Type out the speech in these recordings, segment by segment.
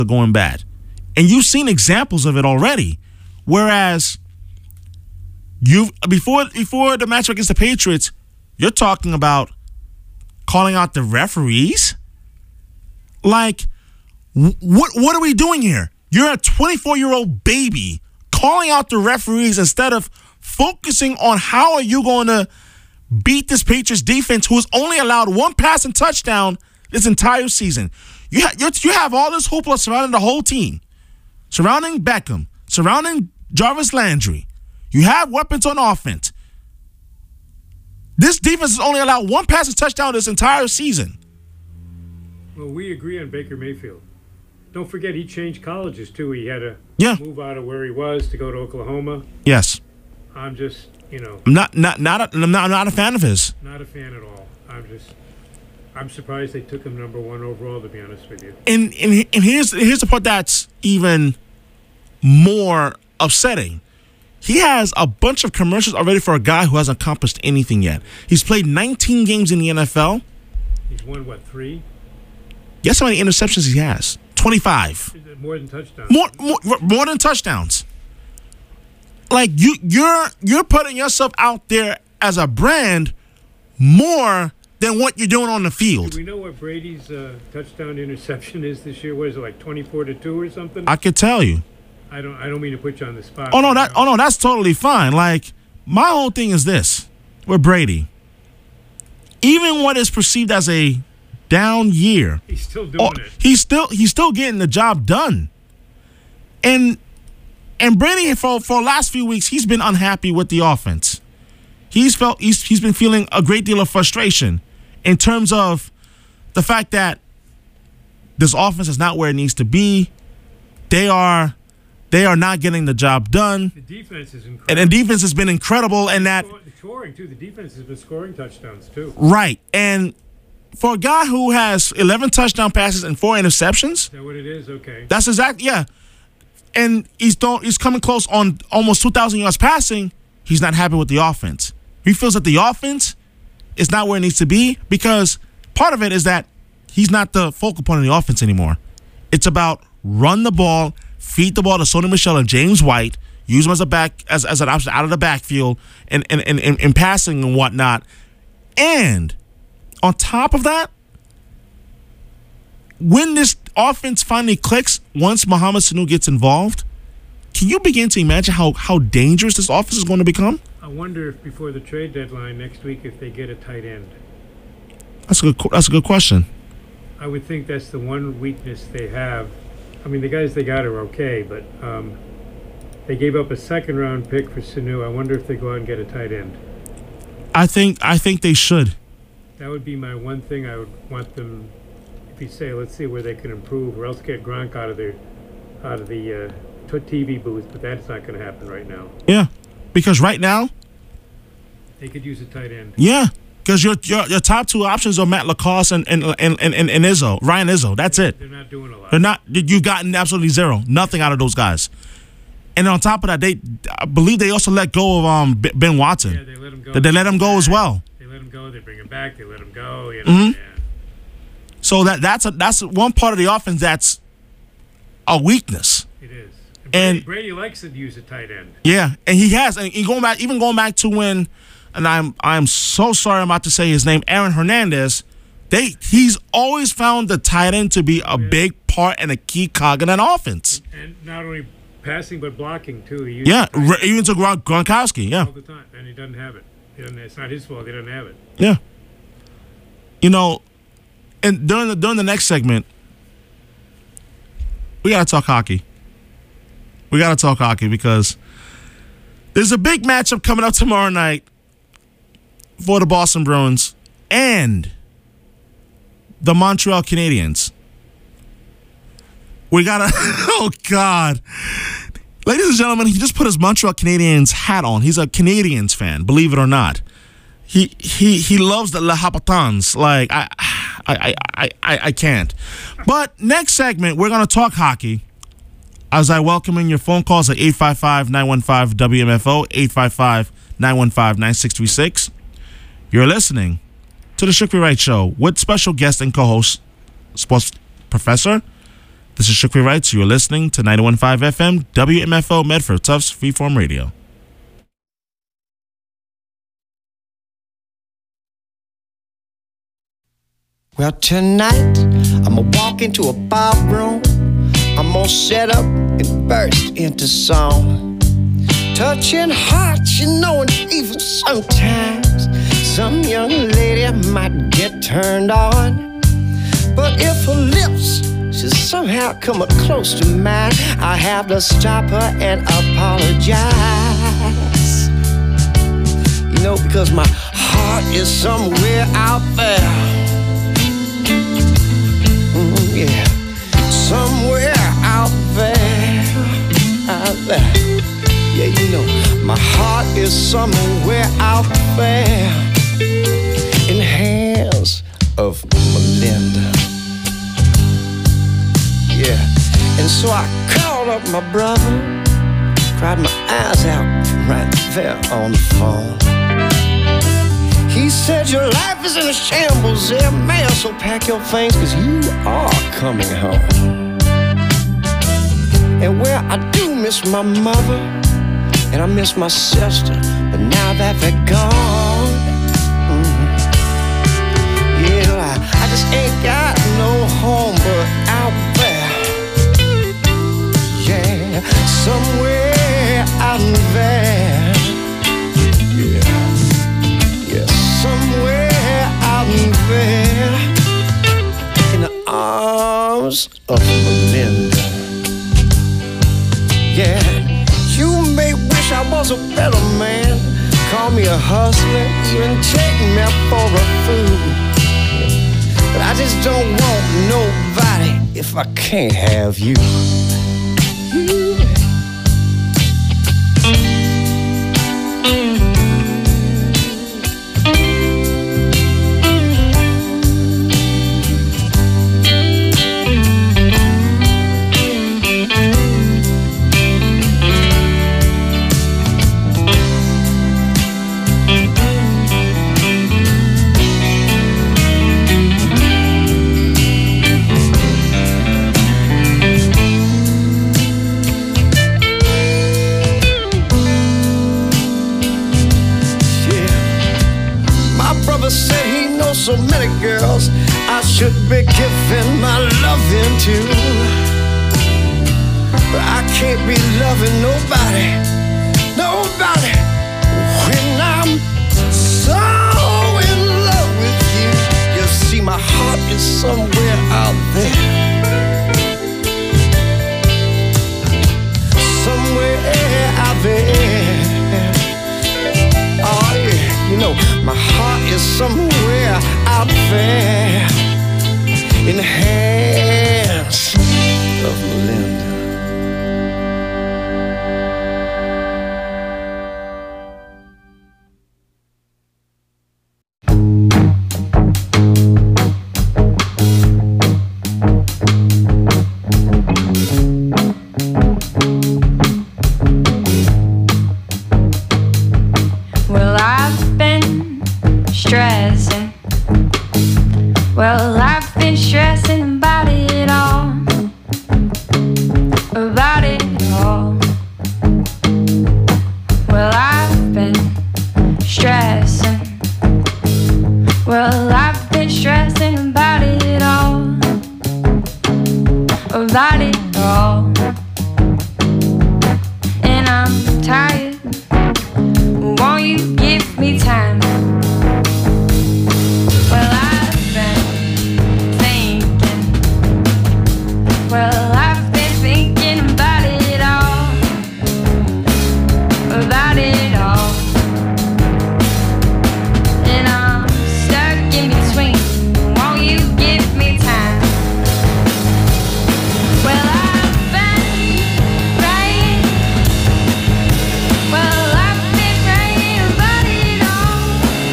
are going bad. And you've seen examples of it already. Whereas before the match against the Patriots, you're talking about calling out the referees. Like, what are we doing here? You're a 24-year-old baby calling out the referees instead of focusing on how are you going to beat this Patriots defense who has only allowed one passing touchdown this entire season. You have all this hoopla surrounding the whole team, surrounding Beckham, surrounding Jarvis Landry. You have weapons on offense. This defense has only allowed one passing touchdown this entire season. Well, we agree on Baker Mayfield. Don't forget he changed colleges too. He had to move out of where he was to go to Oklahoma. Yes. I'm just, I'm not a fan of his. Not a fan at all. I'm surprised they took him number 1 overall, to be honest with you. And here's the part that's even more upsetting. He has a bunch of commercials already for a guy who hasn't accomplished anything yet. He's played 19 games in the NFL. He's won, 3? Guess how many interceptions he has? 25. More than touchdowns. More than touchdowns. Like, you're putting yourself out there as a brand more than what you're doing on the field. Do we know what Brady's touchdown interception is this year? What is it, like 24-2 or something? I could tell you. I don't mean to put you on the spot. Oh no, that's totally fine. Like, my whole thing is this with Brady. Even what is perceived as a down year, he's still doing it. He's still getting the job done. And Brady for the last few weeks, he's been unhappy with the offense. He's been feeling a great deal of frustration in terms of the fact that this offense is not where it needs to be. They are not getting the job done. The defense is incredible. And the defense has been incredible in that. Scoring, too. The defense has been scoring touchdowns, too. Right. And for a guy who has 11 touchdown passes and 4 interceptions. Is that what it is? Okay. That's exactly, yeah. And he's coming close on almost 2,000 yards passing. He's not happy with the offense. He feels that the offense is not where it needs to be because part of it is that he's not the focal point of the offense anymore. It's about run the ball, feed the ball to Sony Michel and James White, use them as an option out of the backfield and passing and whatnot. And on top of that, when this offense finally clicks, once Mohamed Sanu gets involved, can you begin to imagine how dangerous this offense is going to become? I wonder if before the trade deadline next week if they get a tight end. That's a good question. I would think that's the one weakness they have. I mean, the guys they got are okay, but they gave up a second-round pick for Sanu. I wonder if they go out and get a tight end. I think they should. That would be my one thing I would want them. If you say, let's see where they can improve, or else get Gronk out of the TV booth, but that's not going to happen right now. Yeah, because right now they could use a tight end. Yeah, because your top 2 options are Matt LaCosse and Izzo, Ryan Izzo. That's it. They're not doing a lot. They're not. You've gotten absolutely zero, nothing out of those guys. And on top of that, I believe they also let go of Ben Watson. Yeah, they let him go. They let him go as well. They let him go. They bring him back. They let him go. You know, mm-hmm. Yeah. So that's one part of the offense that's a weakness. It is. And Brady likes to use a tight end. Yeah, and he has. And going back to when, and I'm so sorry I'm about to say his name, Aaron Hernandez. He's always found the tight end to be a big part and a key cog in an offense. And not only passing but blocking too. Even to Gronkowski. Yeah, all the time, and he doesn't have it. It's not his fault. He doesn't have it. Yeah. And during the next segment, we gotta talk hockey. We gotta talk hockey because there's a big matchup coming up tomorrow night for the Boston Bruins and the Montreal Canadiens. We gotta. Oh God, ladies and gentlemen, he just put his Montreal Canadiens hat on. He's a Canadiens fan, believe it or not. He loves the Le Habitants. Like I can't. But next segment, we're gonna talk hockey. As I welcome in your phone calls at 855-915-WMFO, 855-915-9636. You're listening to the Strictly Right Show with special guest and co-host, sports professor, This is Shukri Wrights. You are listening to 91.5 FM, WMFO Medford, Tufts Freeform Radio. Well, tonight, I'ma walk into a ballroom. I'm gonna set up and burst into song. Touching hearts, you know, and even sometimes some young lady might get turned on. But if her lips should somehow come up close to mine, I have to stop her and apologize. You know, because my heart is somewhere out there. Yeah, somewhere out there, out there. Yeah, you know, my heart is somewhere out there in the hands of Melinda. Yeah, and so I called up my brother, cried my eyes out right there on the phone. He said, your life is in a shambles there, man, so pack your things, cause you are coming home. And where I do miss my mother, and I miss my sister, but now that they're gone, yeah, I just ain't got no home but out there. Yeah, somewhere out there. Yeah. Somewhere out there in the arms of Melinda. Yeah, you may wish I was a better man, call me a hustler, even take me for a fool. But I just don't want nobody if I can't have you. So many girls I should be giving my loving to, but I can't be loving nobody, nobody, when I'm so in love with you. You see, my heart is somewhere out there, somewhere out there. Oh yeah, you know, my heart is somewhere out there in the hands of Melinda. Well, I've been stressing. Well, I've been stressing about it all. About it all. Well, I've been stressing. Well, I've been stressing about it all. About it all. And I'm tired. Won't you give me time? Well, I've been thinking. Well, I've been thinking about it all. About it all. And I'm stuck in between. Won't you give me time? Well, I've been praying. Well, I've been praying about it all.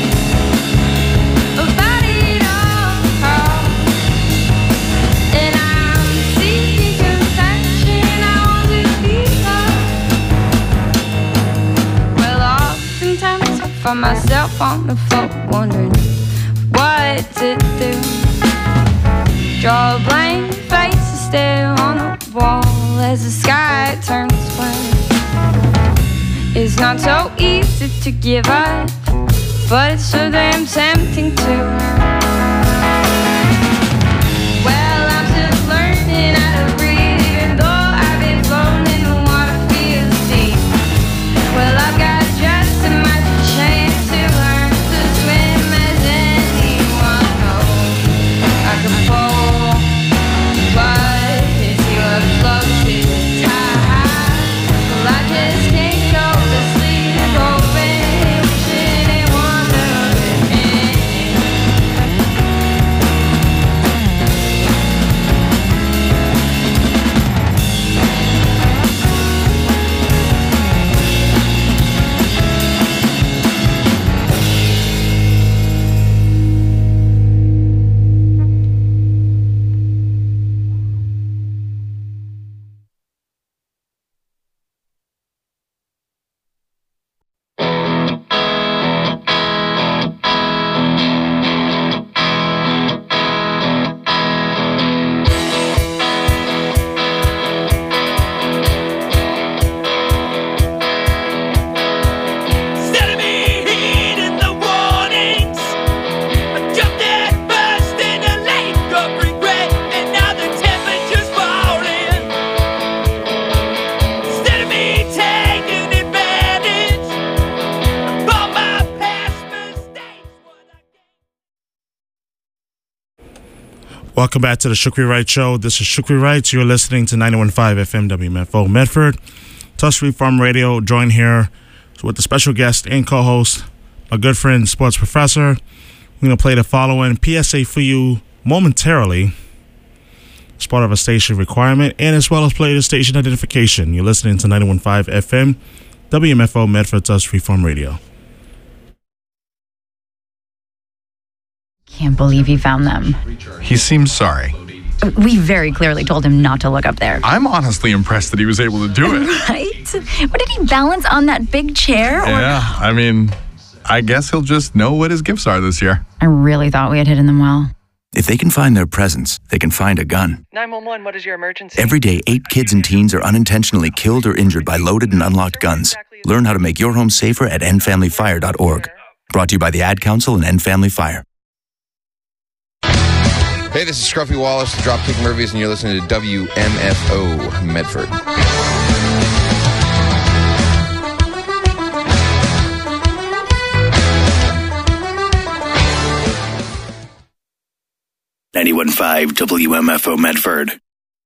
About it all. And I'm seeking compassion. I want to be loved. Well, oftentimes I find myself on the phone wondering what to do. Draw a blank face and stare on the wall as the sky turns white. It's not so easy to give up, but it's so damn tempting to. Well, I'm still learning how to breathe, even though I've been floating in the water feels deep. Well, I've got just as much chance to learn to swim as anyone knows. I can fall, but it's your floating tide. Well, I just can't go to sleep, hoping, wishing and wondering. Instead of me heeding the warnings, I jumped head first in a lake of regret, and now the temperature's falling. Instead of me taking advantage of all my past mistakes, what I can't. Welcome back to the Shukri Wright Show. This is Shukri Wright. You're listening to 91.5 FM WMFO Medford. Touch Free Farm Radio. Joined here with the special guest and co-host, my good friend, sports professor. We're going to play the following PSA for you momentarily. It's part of a station requirement, and as well as play the station identification. You're listening to 91.5 FM WMFO Medford Touch Free Farm Radio. Can't believe he found them. He seems sorry. We very clearly told him not to look up there. I'm honestly impressed that he was able to do it. Right? What did he balance on that big chair? Yeah, I mean, I guess he'll just know what his gifts are this year. I really thought we had hidden them well. If they can find their presents, they can find a gun. 911, what is your emergency? Every day, 8 kids and teens are unintentionally killed or injured by loaded and unlocked guns. Learn how to make your home safer at endfamilyfire.org. Brought to you by the Ad Council and End Family Fire. Hey, this is Scruffy Wallace, the Dropkick Murphys, and you're listening to WMFO Medford. .5 WMFO Medford.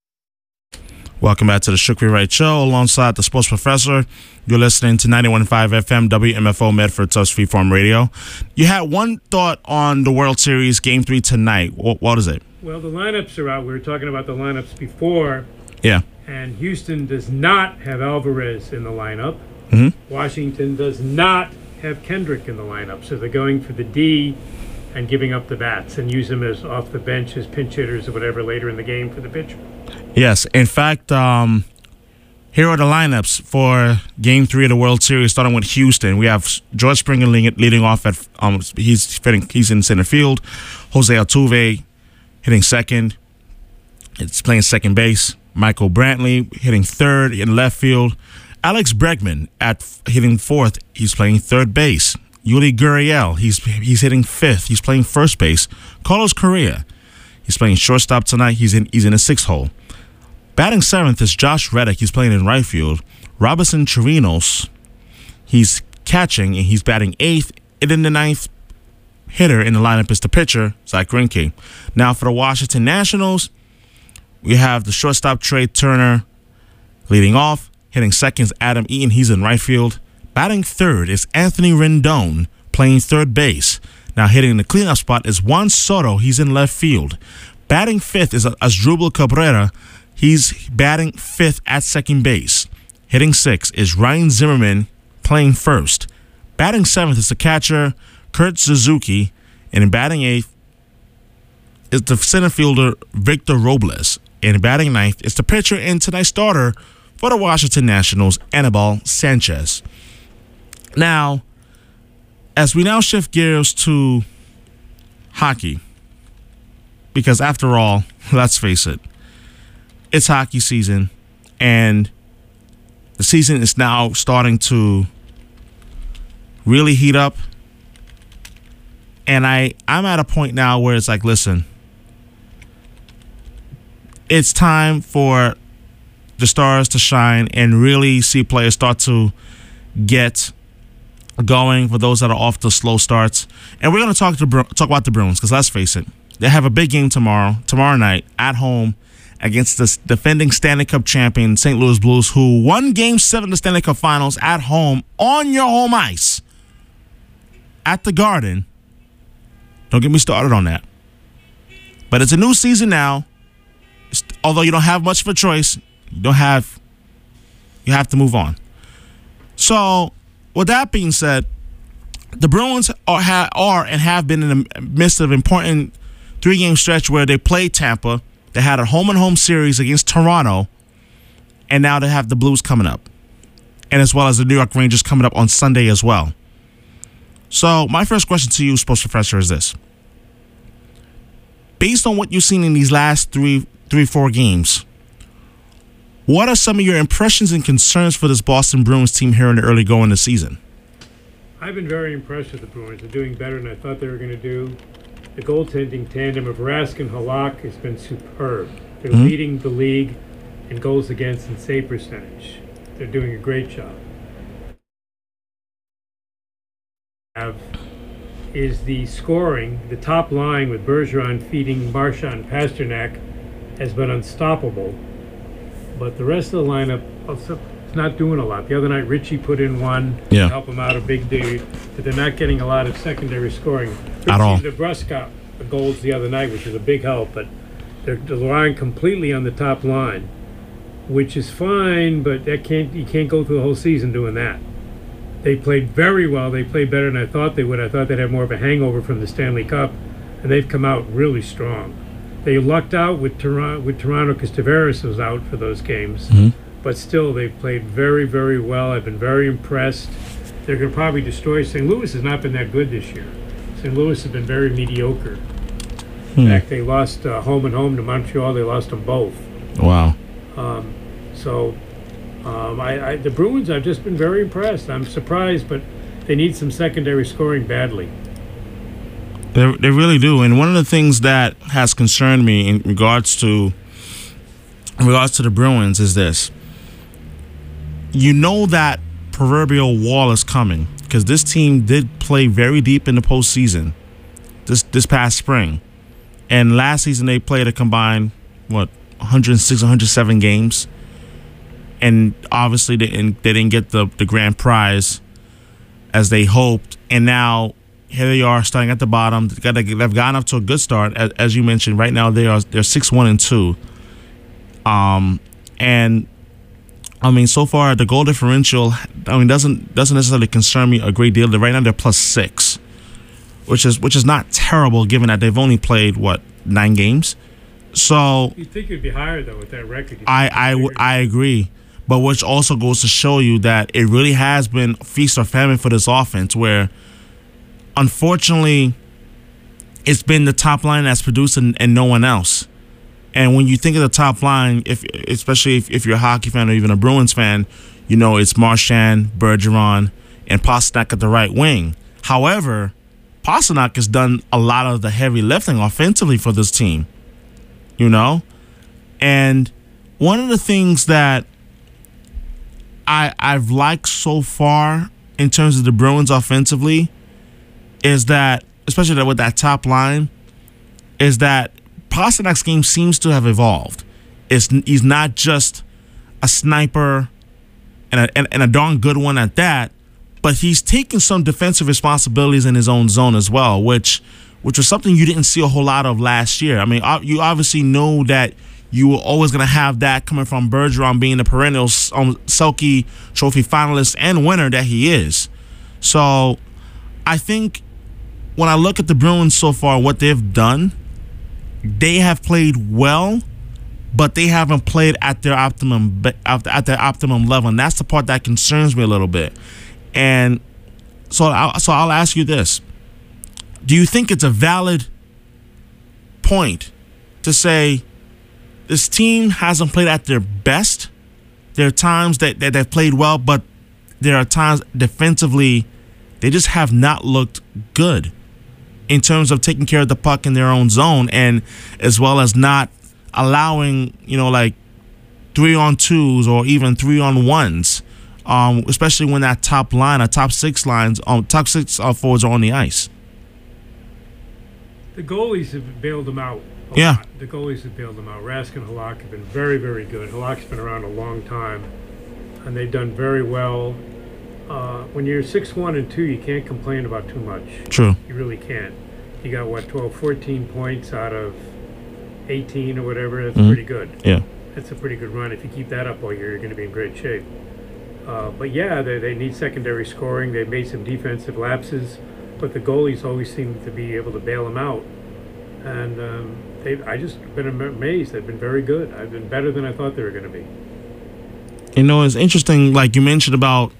Welcome back to the Shukri Wright Show alongside the sports professor. You're listening to 91.5 FM WMFO Medford Touch Free Farm Radio. You had one thought on the World Series Game 3 tonight. What is it? Well, the lineups are out. We were talking about the lineups before, Yeah. and Houston does not have Alvarez in the lineup. Mm-hmm. Washington does not have Kendrick in the lineup, so they're going for the D and giving up the bats and use them as off the bench as pinch hitters or whatever later in the game for the pitcher. Yes. In fact, here are the lineups for Game 3 of the World Series, starting with Houston. We have George Springer leading off at he's in center field. Jose Altuve hitting second. It's playing second base. Michael Brantley hitting third in left field. Alex Bregman hitting fourth. He's playing third base. Yuli Gurriel, he's hitting fifth. He's playing first base. Carlos Correa, he's playing shortstop tonight. He's in a sixth hole. Batting seventh is Josh Reddick. He's playing in right field. Robinson Chirinos, he's catching and he's batting eighth. And then the ninth hitter in the lineup is the pitcher, Zach Greinke. Now for the Washington Nationals, we have the shortstop Trey Turner leading off. Hitting second is Adam Eaton. He's in right field. Batting third is Anthony Rendon, playing third base. Now hitting the cleanup spot is Juan Soto. He's in left field. Batting fifth is Asdrubal Cabrera. He's batting fifth at second base. Hitting sixth is Ryan Zimmerman, playing first. Batting seventh is the catcher Kurt Suzuki. And in batting eighth is the center fielder Victor Robles. And in batting ninth is the pitcher and tonight's starter for the Washington Nationals, Anibal Sanchez. Now, as we now shift gears to hockey, because after all, let's face it, it's hockey season, and the season is now starting to really heat up. And I'm at a point now where it's like, listen, it's time for the stars to shine and really see players start to get going for those that are off the slow starts. And we're going to talk about the Bruins, because let's face it, they have a big game tomorrow night at home against the defending Stanley Cup champion St. Louis Blues, who won Game 7 of the Stanley Cup Finals at home on your home ice at the Garden. Don't get me started on that. But it's a new season now. Although you don't have much of a choice, you have to move on. So, with that being said, the Bruins are and have been in the midst of an important 3-game stretch where they played Tampa. They had a home-and-home series against Toronto, and now they have the Blues coming up, and as well as the New York Rangers coming up on Sunday as well. So, my first question to you, Sports Professor, is this. Based on what you've seen in these last 4 games, what are some of your impressions and concerns for this Boston Bruins team here in the early going of the season? I've been very impressed with the Bruins. They're doing better than I thought they were going to do. The goaltending tandem of Rask and Halak has been superb. They're leading the league in goals against and save percentage. They're doing a great job. Is the scoring, the top line with Bergeron feeding Marchand and Pasternak has been unstoppable. But the rest of the lineup also is not doing a lot. The other night, Richie put in one to help him out a big day, but they're not getting a lot of secondary scoring. At all. DeBrusk got the goals the other night, which is a big help, but they're relying completely on the top line, which is fine, but you can't go through the whole season doing that. They played very well. They played better than I thought they would. I thought they'd have more of a hangover from the Stanley Cup, and they've come out really strong. They lucked out with Toronto because Tavares was out for those games. But still, they've played very, very well. I've been very impressed. They're going to probably destroy St. Louis. Has not been that good this year. St. Louis has been very mediocre. In fact, they lost home and home to Montreal. They lost them both. Wow. The Bruins, I've just been very impressed. I'm surprised, but they need some secondary scoring badly. They really do. And one of the things that has concerned me in regards to the Bruins is this. You know that proverbial wall is coming, because this team did play very deep in the postseason this past spring. And last season they played a combined, 106, 107 games. And obviously they didn't get the grand prize as they hoped. And now here they are starting at the bottom. They've gotten up to a good start. As you mentioned, right now they're 6-1-2. And I mean, so far the goal differential, doesn't necessarily concern me a great deal. Right now they're +6, which is not terrible given that they've only played 9 games. So you'd think it'd be higher though with that record. I agree, but which also goes to show you that it really has been feast or famine for this offense, where unfortunately it's been the top line that's produced and no one else. And when you think of the top line, especially if you're a hockey fan or even a Bruins fan, you know it's Marchand, Bergeron, and Pasternak at the right wing. However, Pasternak has done a lot of the heavy lifting offensively for this team, And one of the things that I've liked so far in terms of the Bruins offensively is that, especially with that top line, is that Pasternak's game seems to have evolved. He's not just a sniper and a darn good one at that, but he's taking some defensive responsibilities in his own zone as well, which was something you didn't see a whole lot of last year. I mean, you obviously know that you were always going to have that coming from Bergeron being the perennial Selke Trophy finalist and winner that he is. So I think when I look at the Bruins so far, what they've done, they have played well, but they haven't played at their optimum level, and that's the part that concerns me a little bit. And so I'll ask you this: do you think it's a valid point to say this team hasn't played at their best. There are times that they've played well, but there are times defensively they just have not looked good in terms of taking care of the puck in their own zone, and as well as not allowing, like 3-on-2s or even 3-on-1s, especially when that top six forwards are on the ice. The goalies have bailed them out. Yeah. The goalies have bailed them out. Rask and Halak have been very, very good. Halak's been around a long time, and they've done very well. When you're 6-1-2, you can't complain about too much. True. You really can't. You got, 14 points out of 18 or whatever. That's pretty good. Yeah. That's a pretty good run. If you keep that up all year, you're going to be in great shape. But yeah, they need secondary scoring. They've made some defensive lapses, but the goalies always seem to be able to bail them out. And I just been amazed. They've been very good. I've been better than I thought they were going to be. It's interesting, like you mentioned about,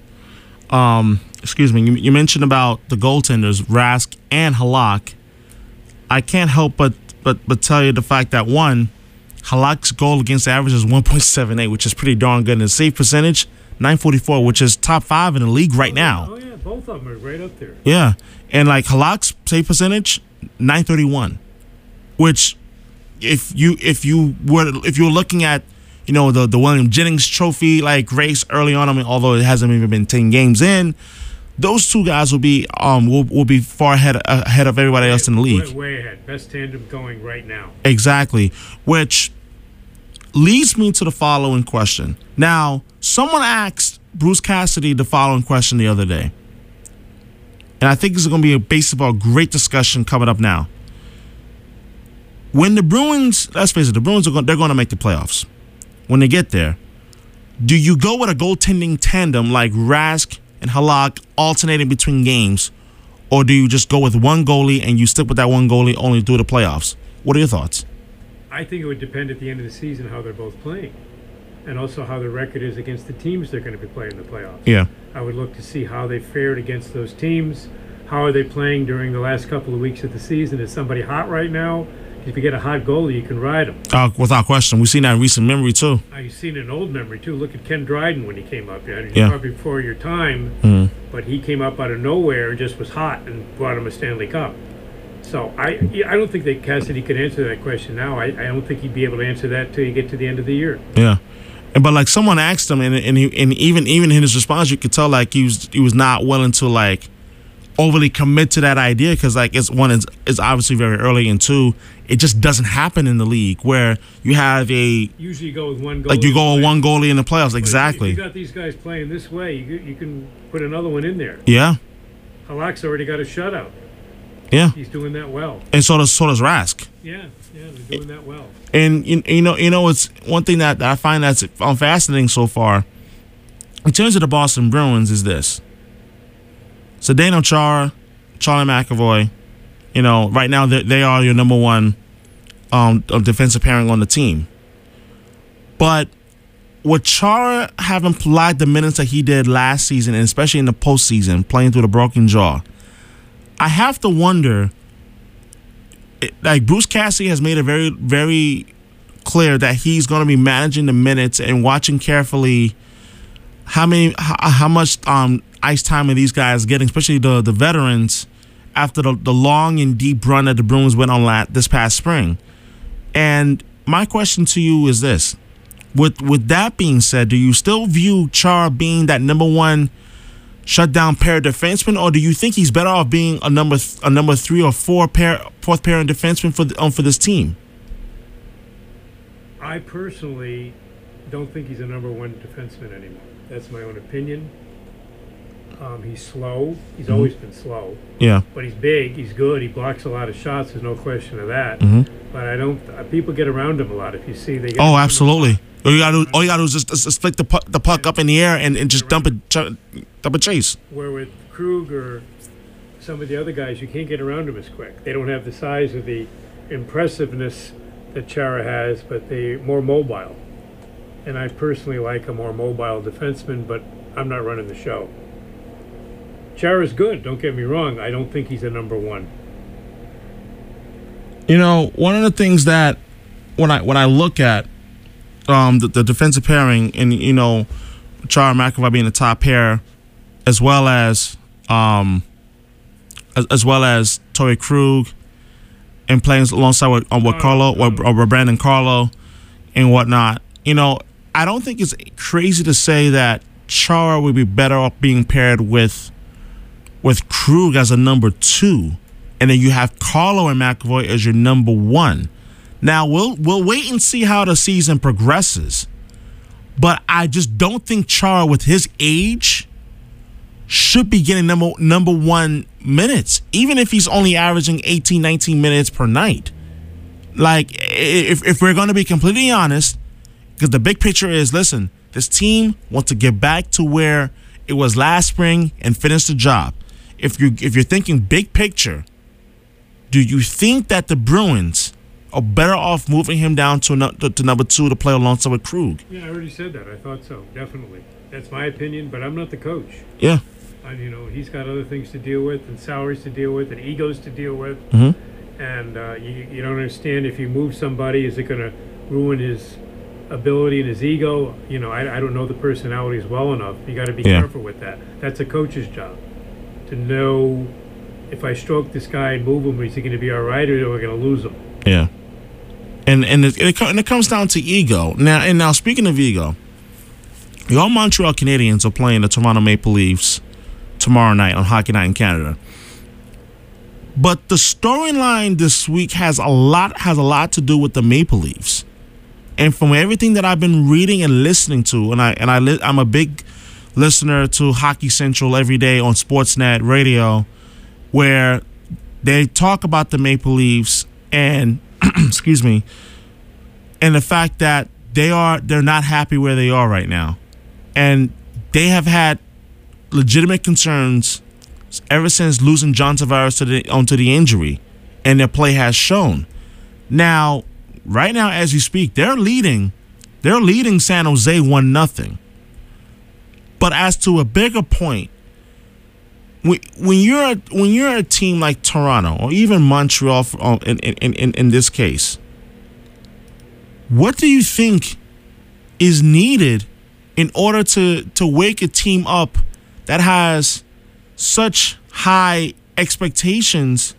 you mentioned about the goaltenders, Rask and Halak. I can't help but tell you the fact that, one, Halak's goal against average is 1.78, which is pretty darn good. And his save percentage, 944, which is top 5 in the league right now. Oh, yeah, both of them are right up there. Yeah, and like Halak's save percentage, 931, which if you were looking at the William Jennings Trophy like race early on, although it hasn't even been 10 games in, those two guys will be far ahead of everybody else in the league. Way ahead. Best tandem going right now. Exactly, which leads me to the following question. Now, someone asked Bruce Cassidy the following question the other day, and I think this is going to be a basis of a great discussion coming up now. When the Bruins, let's face it, they're going to make the playoffs. When they get there, do you go with a goaltending tandem like Rask and Halak alternating between games, or do you just go with one goalie and you stick with that one goalie only through the playoffs? What are your thoughts? I think it would depend at the end of the season how they're both playing, and also how the record is against the teams they're going to be playing in the playoffs. Yeah. I would look to see how they fared against those teams. How are they playing during the last couple of weeks of the season? Is somebody hot right now? If you get a hot goalie, you can ride him. Without question. We've seen that in recent memory, too. You've seen it in old memory, too. Look at Ken Dryden when he came up. Yeah. Probably before your time, but he came up out of nowhere and just was hot and brought him a Stanley Cup. So I don't think that Cassidy could answer that question now. I don't think he'd be able to answer that until you get to the end of the year. Yeah. But like someone asked him, and even in his response, you could tell like he was not willing to like overly commit to that idea, because like it's obviously very early, and two, it just doesn't happen in the league where you have usually you go with one goalie. Like you go with one goalie in the playoffs. Exactly. If you got these guys playing this way, you can put another one in there. Yeah. Halak's already got a shutout. Yeah. He's doing that well. And so does Rask. Yeah, they're doing that well. And you know, it's one thing that I find that's fascinating so far in terms of the Boston Bruins is this. Zdeno Chara, Charlie McAvoy, right now they are your number one defensive pairing on the team. But with Chara having played the minutes that he did last season, and especially in the postseason, playing through the broken jaw, I have to wonder, like Bruce Cassidy has made it very, very clear that he's going to be managing the minutes and watching carefully how much ice time are these guys getting, especially the veterans, after the long and deep run that the Bruins went on this past spring. And my question to you is this. With that being said, do you still view Chara being that number one shutdown pair defenseman, or do you think he's better off being a number 3 or 4 fourth pairing defenseman for this team? I personally don't think he's a number one defenseman anymore. That's my own opinion. He's slow. He's always been slow. Yeah. But he's big. He's good. He blocks a lot of shots. There's no question of that. But I don't. People get around him a lot. If you see, they get. Oh, absolutely. All you gotta do is just flick the puck up in the air and just dump a chase. Where with Krug or some of the other guys, you can't get around them as quick. They don't have the size or the impressiveness that Chara has, but they're more mobile. And I personally like a more mobile defenseman, but I'm not running the show. Chara's good, don't get me wrong. I don't think he's a number one. One of the things that when I look at the defensive pairing, and Chara McAvoy being the top pair, as well as Torrey Krug, and playing alongside with Carlo or Brandon Carlo and whatnot. I don't think it's crazy to say that Chara would be better off being paired with Krug as a number 2, and then you have Carlo and McAvoy as your number 1. Now we'll wait and see how the season progresses, but I just don't think Chara, with his age, should be getting number 1 minutes, even if he's only averaging 18, 19 minutes per night. Like, if we're going to be completely honest, because the big picture is, listen, this team wants to get back to where it was last spring and finish the job. If you're thinking big picture, do you think that the Bruins are better off moving him down to number 2 to play alongside with Krug? Yeah, I already said that. I thought so, definitely. That's my opinion, but I'm not the coach. Yeah. He's got other things to deal with, and salaries to deal with, and egos to deal with. Mm-hmm. And you don't understand, if you move somebody, is it going to ruin his ability and his ego? I don't know the personalities well enough. You got to be careful with that. That's a coach's job, to know, if I stroke this guy and move him, is he going to be all right, or are we going to lose him? Yeah. And it comes down to ego. Now speaking of ego, your Montreal Canadiens are playing the Toronto Maple Leafs tomorrow night on Hockey Night in Canada. But the storyline this week has a lot to do with the Maple Leafs. And from everything that I've been reading and listening to, I'm a big listener to Hockey Central every day on Sportsnet Radio, where they talk about the Maple Leafs and excuse me, and the fact that they're not happy where they are right now, and they have had legitimate concerns ever since losing John Tavares onto the injury, and their play has shown. Now, right now as you speak, they're leading San Jose 1-0. But as to a bigger point, when you're a team like Toronto or even Montreal in this case, what do you think is needed in order to wake a team up that has such high expectations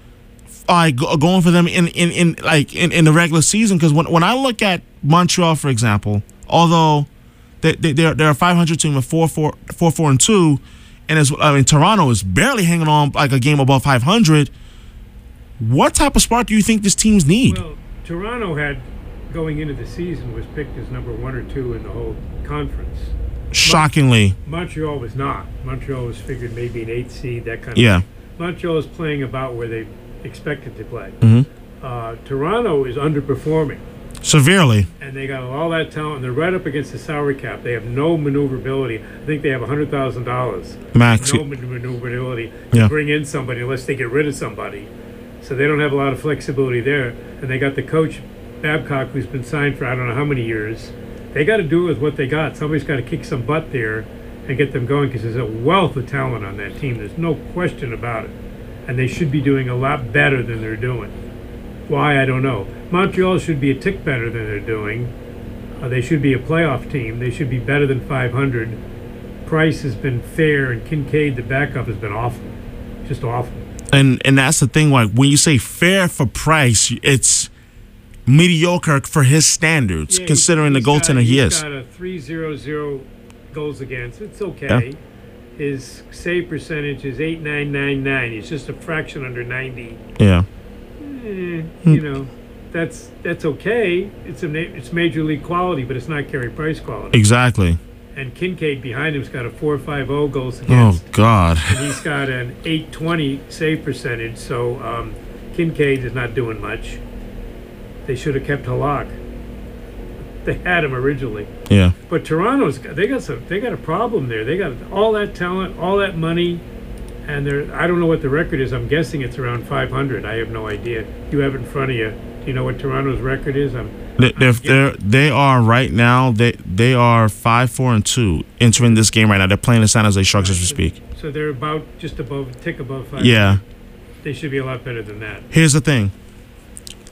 going for them in the regular season? Because when I look at Montreal, for example, although they're a 500 team of 4-4-2, and Toronto is barely hanging on like a game above 500. What type of spark do you think this team's need? Well, Toronto had, going into the season, was picked as number 1 or 2 in the whole conference. Shockingly. Montreal was not. Montreal was figured maybe an 8th seed, that kind of thing. Montreal is playing about where they expected to play. Mm-hmm. Toronto is underperforming. Severely. And they got all that talent. They're right up against the salary cap. They have no maneuverability. I think they have $100,000 max. No maneuverability to bring in somebody unless they get rid of somebody. So they don't have a lot of flexibility there. And they got the coach, Babcock, who's been signed for I don't know how many years. They got to do it with what they got. Somebody's got to kick some butt there and get them going, because there's a wealth of talent on that team. There's no question about it. And they should be doing a lot better than they're doing. Why, I don't know. Montreal should be a tick better than they're doing. They should be a playoff team. They should be better than 500. Price has been fair, and Kincaid, the backup, has been awful. Just awful. And that's the thing, like, when you say fair for Price, it's mediocre for his standards, considering the goaltender he is. He's got a .300 goals against. It's okay. Yeah. His save percentage is .8999. He's just a fraction under 90. Yeah. That's okay. It's major league quality, but it's not Carey Price quality. Exactly. And Kincaid behind him's got a .450 goals against. Oh God. And he's got an .820 save percentage. So Kincaid is not doing much. They should have kept Halak. They had him originally. Yeah. But Toronto's they got a problem there. They got all that talent, all that money. And I don't know what the record is. I'm guessing it's around 500. I have no idea. You have it in front of you. Do you know what Toronto's record is? They are right now. They are 5-4-2 entering this game right now. They're playing the San Jose Sharks as we speak. So they're just above 500. Yeah. They should be a lot better than that. Here's the thing.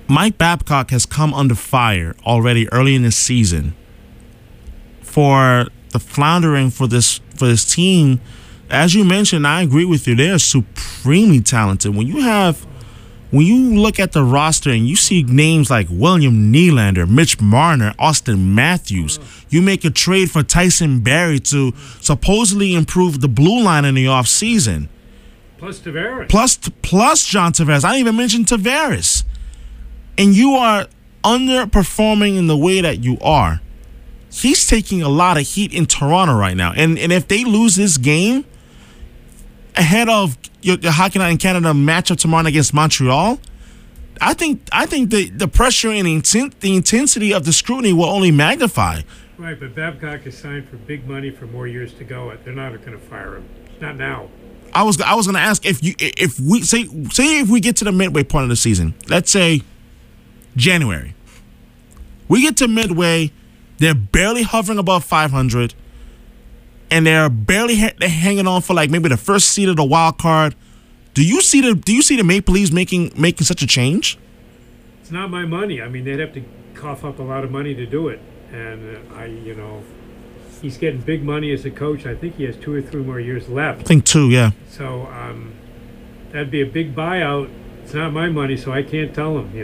Mike Babcock has come under fire already early in the season for the floundering for this team. As you mentioned, I agree with you. They are supremely talented. When you look at the roster and you see names like William Nylander, Mitch Marner, Austin Matthews, you make a trade for Tyson Barrie to supposedly improve the blue line in the offseason. Plus Tavares. Plus John Tavares. I didn't even mention Tavares. And you are underperforming in the way that you are. He's taking a lot of heat in Toronto right now. And if they lose this game ahead of your Hockey Night in Canada matchup tomorrow night against Montreal, I think the pressure and the intensity of the scrutiny will only magnify. Right, but Babcock is signed for big money for more years to go. They're not going to fire him. Not now. I was going to ask if we say if we get to the midway point of the season, let's say January, we get to midway, they're barely hovering above 500, and they're barely hanging on for like maybe the first seed of the wild card. Do you see the Maple Leafs making such a change? It's not my money. I mean, they'd have to cough up a lot of money to do it, and he's getting big money as a coach. I think he has 2 or 3 more years left. I think 2, yeah. So that'd be a big buyout. It's not my money, so I can't tell him.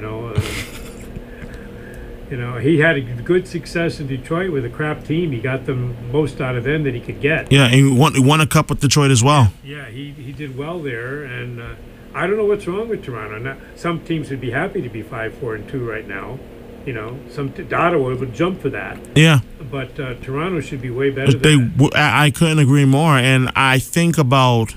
He had a good success in Detroit with a crap team. He got the most out of them that he could get. Yeah, and he won a cup with Detroit as well. Yeah, he did well there, and I don't know what's wrong with Toronto. Some teams would be happy to be 5-4-2 right now. Ottawa would jump for that. Yeah. But Toronto should be way better than that. I couldn't agree more, and I think about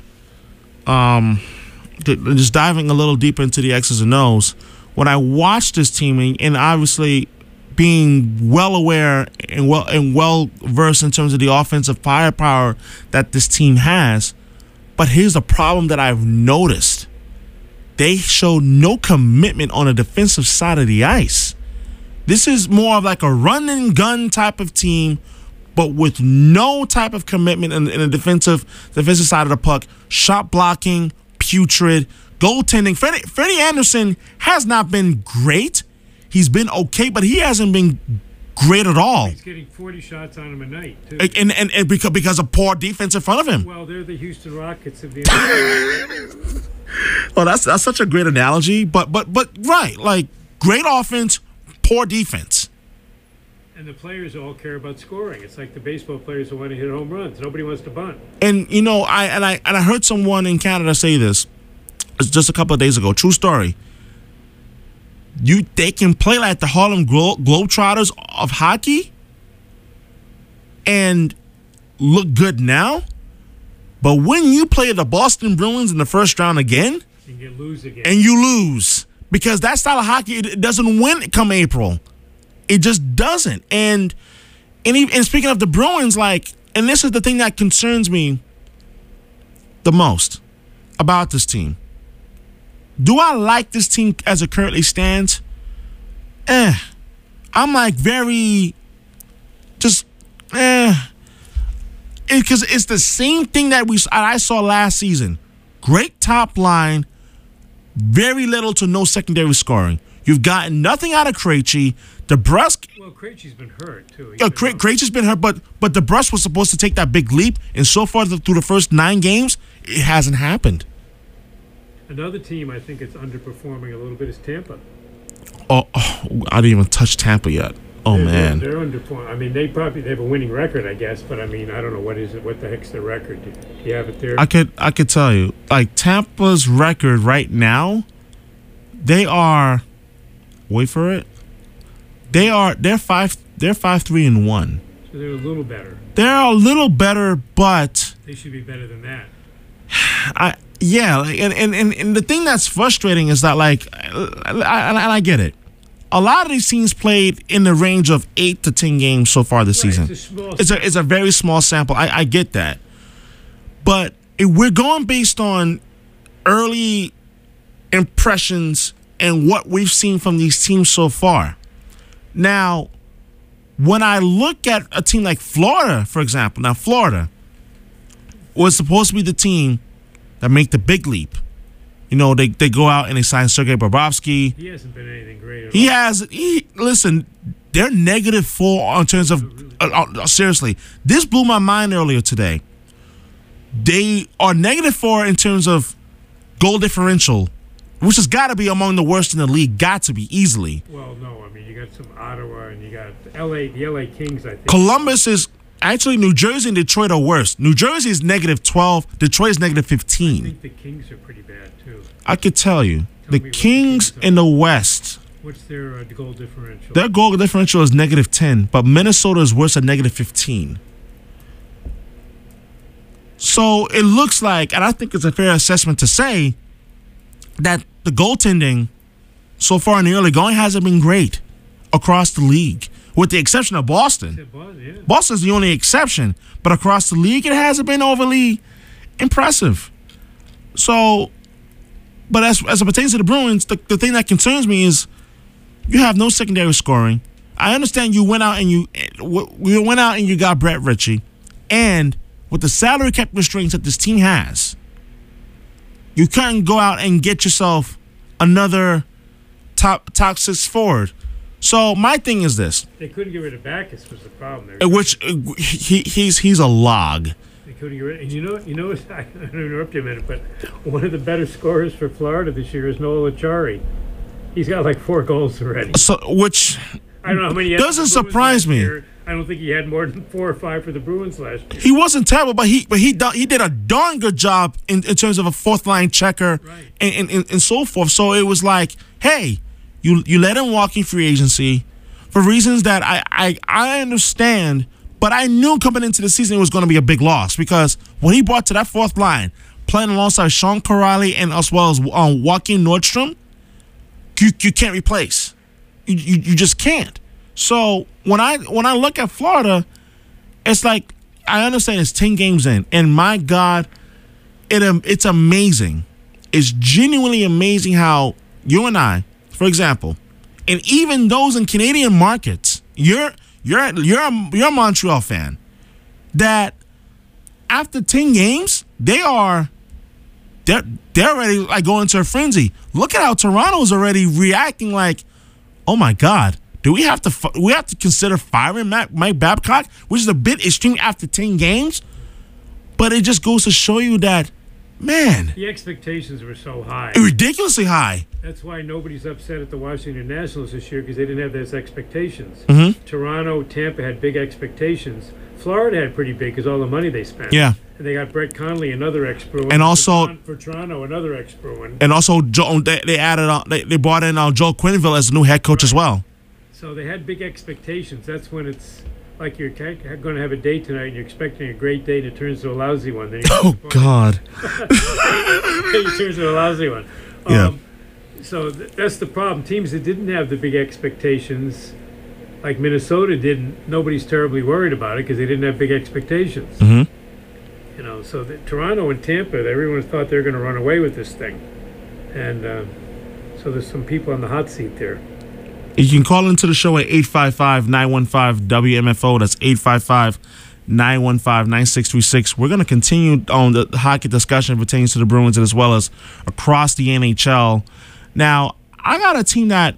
just diving a little deeper into the X's and O's. When I watch this team, and obviously being well aware and well versed in terms of the offensive firepower that this team has, but here's the problem that I've noticed: they show no commitment on the defensive side of the ice. This is more of like a run and gun type of team, but with no type of commitment in the defensive side of the puck. Shot blocking, putrid. Goaltending. Freddie Anderson has not been great. He's been okay, but he hasn't been great at all. He's getting 40 shots on him a night, too. And because of poor defense in front of him. Well, they're the Houston Rockets of the NBA. Well, that's such a great analogy, but right, like great offense, poor defense. And the players all care about scoring. It's like the baseball players who want to hit home runs. Nobody wants to bunt. And I heard someone in Canada say this just a couple of days ago. True story. They can play like the Harlem Globetrotters of hockey and look good now, but when you play the Boston Bruins in the first round again, and you lose again, and you lose, because that style of hockey, it doesn't win come April. It just doesn't. And speaking of the Bruins, and this is the thing that concerns me the most about this team. Do I like this team as it currently stands? I'm very because it's the same thing that I saw last season. Great top line, very little to no secondary scoring. You've gotten nothing out of Krejci. DeBrusk. Well, Krejci's been hurt too. Krejci's been hurt, but DeBrusk was supposed to take that big leap, and so far through the first 9 games, it hasn't happened. Another team I think it's underperforming a little bit is Tampa. Oh, I didn't even touch Tampa yet. Man. They're underperforming. I mean, they have a winning record, I guess, but I mean, I don't know what the heck's the record. Do you have it there? I could tell you. Tampa's record right now, they are wait for it. They're 5-3-1. So they're a little better. They're a little better, but they should be better than that. And the thing that's frustrating is that I get it. A lot of these teams played in the range of 8 to 10 games so far this season. It's a very small sample. I get that, but we're going based on early impressions and what we've seen from these teams so far. Now, when I look at a team like Florida, for example, now Florida was supposed to be the team that make the big leap. they go out and they sign Sergei Bobrovsky. He hasn't been anything great at all. Listen, they're -4 in terms of seriously. This blew my mind earlier today. They are -4 in terms of goal differential, which has got to be among the worst in the league. Got to be easily. Well, no, I mean you got some Ottawa and you got the LA Kings. I think Columbus is actually New Jersey and Detroit are worse. New Jersey is -12. Detroit is -15. I think the Kings are pretty bad too. I could tell you, the me what the Kings Kings are. in the West. What's their goal differential? Their goal differential is -10, but Minnesota is worse at -15. So it looks like, and I think it's a fair assessment to say, that the goaltending so far in the early going hasn't been great across the league, with the exception of Boston. Boston's the only exception, but across the league, it hasn't been overly impressive. So, but as it pertains to the Bruins, the thing that concerns me is you have no secondary scoring. I understand you went out and you got Brett Ritchie, and with the salary cap restraints that this team has, you couldn't go out and get yourself another top 6 forward. So my thing is this: they couldn't get rid of Backus was the problem there. which he's a log. They couldn't get rid. And you know, I don't interrupt you a minute, but one of the better scorers for Florida this year is Noah Acciari. He's got like 4 goals already. So which I don't know how many. He had doesn't for the Bruins surprise last me. year. I don't think he had more than 4 or 5 for the Bruins last year. He wasn't terrible, but he did a darn good job in terms of a fourth line checker, Right. and so forth. So it was like, hey, you let him walk in free agency for reasons that I understand, but I knew coming into the season it was going to be a big loss, because when he brought to that fourth line, playing alongside Sean Corrali and as well as Joakim Nordstrom, you can't replace. You just can't. So when I look at Florida, it's like, I understand it's 10 games in, and my God, it's amazing. It's genuinely amazing how you and I, for example, and even those in Canadian markets, you're a Montreal fan, that after 10 games, they're already like going to a frenzy. Look at how Toronto's already reacting like, oh my God. Do we have to consider firing Mike Babcock, which is a bit extreme after 10 games? But it just goes to show you that, man, The expectations were so high. ridiculously high. That's why nobody's upset at the Washington Nationals this year, because they didn't have those expectations. Mhm. Toronto, Tampa had big expectations. Florida had pretty big because all the money they spent. Yeah. And they got Brett Conley, another ex-Bruin. And also- for Toronto, another ex-Bruin. And also, they added on, they brought in Joel Quenneville as the new head coach as well. So they had big expectations. That's when it's like you're going to have a date tonight and you're expecting a great date, it turns to a lousy one. Then Oh God. it turns to a lousy one. Yeah. So that's the problem. Teams that didn't have the big expectations, like Minnesota didn't, nobody's terribly worried about it because they didn't have big expectations. Mhm. So Toronto and Tampa, everyone thought they were going to run away with this thing. And so there's some people on the hot seat there. You can call into the show at 855-915-WMFO. That's 855-915-9636. We're going to continue on the hockey discussion pertaining to the Bruins as well as across the NHL. Now, I got a team that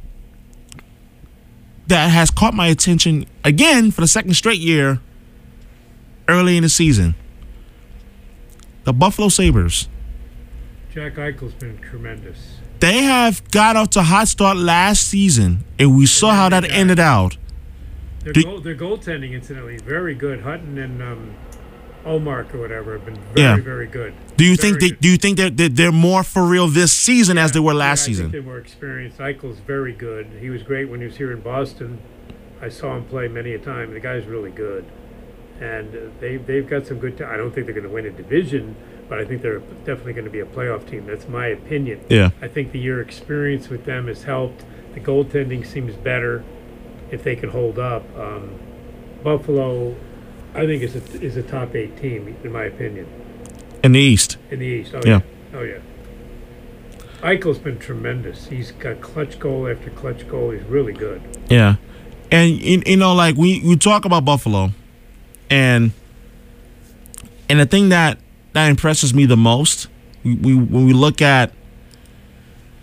has caught my attention again for the second straight year early in the season. The Buffalo Sabres. Jack Eichel's been tremendous. They have got out to a hot start last season, and we saw how that ended out. Their goaltending, incidentally, very good. Hutton and Olmark or whatever have been very good. Do you Very think they're more for real this season as they were last I season? think they're more experienced. Eichel's very good. He was great when he was here in Boston. I saw him play many a time. The guy's really good, and they've got some good. I don't think they're going to win a division, but I think they're definitely going to be a playoff team. That's my opinion. Yeah. I think the year experience with them has helped. The goaltending seems better if they can hold up. Buffalo, I think is a top 8 team in my opinion. In the East. In the East, oh Yeah. yeah. Oh yeah. Eichel's been tremendous. He's got clutch goal after clutch goal. He's really good. Yeah. And, you know, like, we talk about Buffalo, and the thing that impresses me the most, when we look at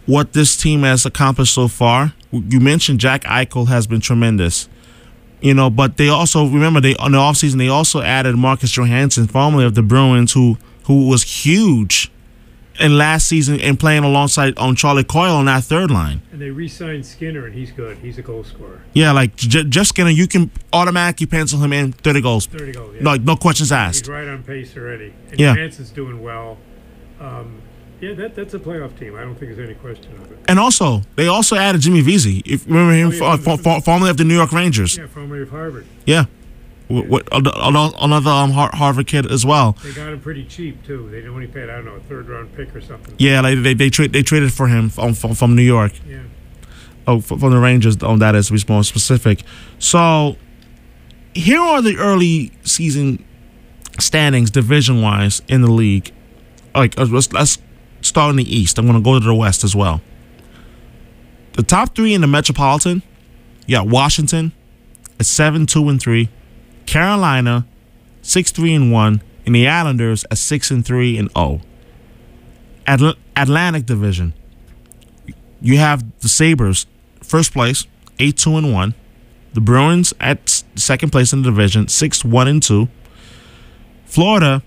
what this team has accomplished so far. You mentioned Jack Eichel has been tremendous. But they also, remember, on the offseason, they also added Marcus Johansson, formerly of the Bruins, who was huge in last season and playing alongside on Charlie Coyle on that third line. And they re-signed Skinner, and he's good. He's a goal scorer. Yeah, like Jeff Skinner, you can automatically pencil him in 30 goals. 30 goals, yeah. No questions asked. He's right on pace already. And Yeah. Johansson's doing well. That's a playoff team. I don't think there's any question of it. And also, they also added Jimmy Vesey. If you remember him, formerly of the New York Rangers. Yeah, formerly of Harvard. Yeah. Another Harvard kid as well. They got him pretty cheap too. They only paid, I don't know, a third-round pick or something. Yeah, like they traded for him from New York. Yeah. Oh, from the Rangers. On that is to be more specific. So, here are the early season standings, division-wise, in the league. Like, let's start in the East. I'm going to go to the West as well. The top three in the Metropolitan, you got Washington at 7-2-3, Carolina 6-3-1, and the Islanders at 6-3-0. Atlantic Division, you have the Sabres first place 8-2-1, the Bruins at second place in the division 6-1-2, Florida